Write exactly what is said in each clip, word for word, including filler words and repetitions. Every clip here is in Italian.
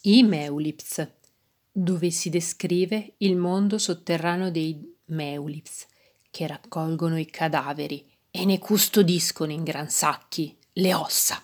I Meulips, dove si descrive il mondo sotterraneo dei Meulips, che raccolgono i cadaveri e ne custodiscono in gran sacchi le ossa.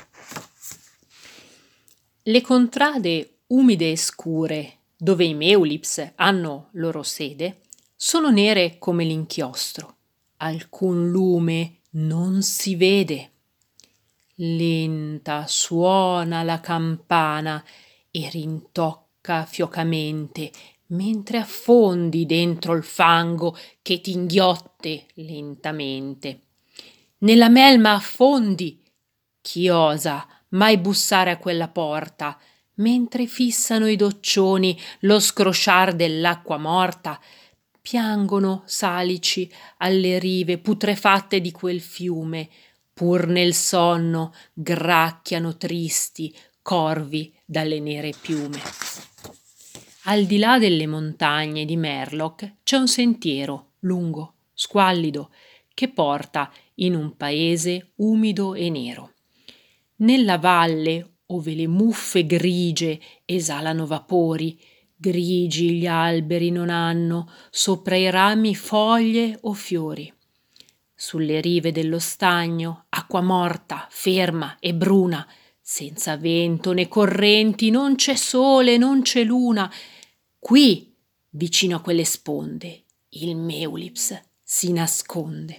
Le contrade umide e scure, dove i Meulips hanno loro sede, sono nere come l'inchiostro. Alcun lume non si vede. Lenta suona la campana e rintocca fiocamente mentre affondi dentro il fango che t'inghiotte lentamente. Nella melma affondi. Chi osa mai bussare a quella porta mentre fissano i doccioni lo scrosciar dell'acqua morta? Piangono salici alle rive putrefatte di quel fiume, pur nel sonno gracchiano tristi corvi dalle nere piume. Al di là delle montagne di Merloc c'è un sentiero lungo, squallido, che porta in un paese umido e nero. Nella valle, ove le muffe grigie esalano vapori, grigi gli alberi non hanno sopra i rami foglie o fiori. Sulle rive dello stagno, acqua morta, ferma e bruna, senza vento né correnti, non c'è sole, non c'è luna. Qui, vicino a quelle sponde, il Meulips si nasconde.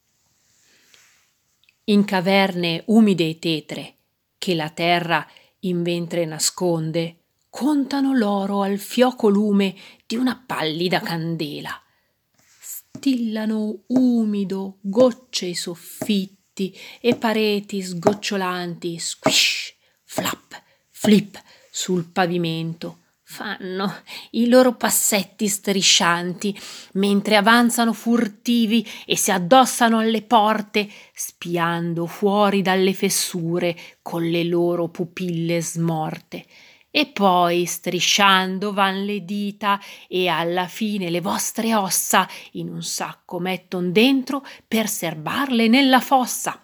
In caverne umide e tetre, che la terra in ventre nasconde, contano l'oro al fioco lume di una pallida candela. Stillano umido gocce i soffitti e pareti sgocciolanti, squish, flap, flip sul pavimento. Fanno i loro passetti striscianti mentre avanzano furtivi e si addossano alle porte, spiando fuori dalle fessure con le loro pupille smorte. E poi, strisciando, van le dita e alla fine le vostre ossa in un sacco metton dentro per serbarle nella fossa.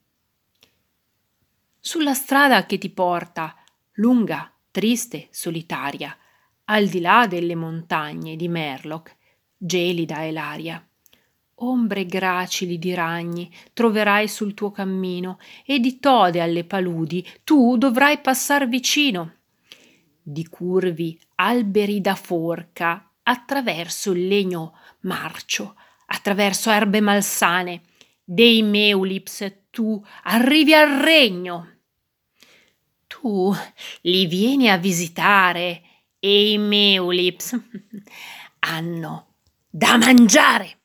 Sulla strada che ti porta, lunga, triste, solitaria, al di là delle montagne di Merloc, gelida è l'aria. Ombre gracili di ragni troverai sul tuo cammino e di tode alle paludi tu dovrai passar vicino. Di curvi alberi da forca attraverso il legno marcio, attraverso erbe malsane, dei Meulips tu arrivi al regno. Tu li vieni a visitare e i Meulips hanno da mangiare.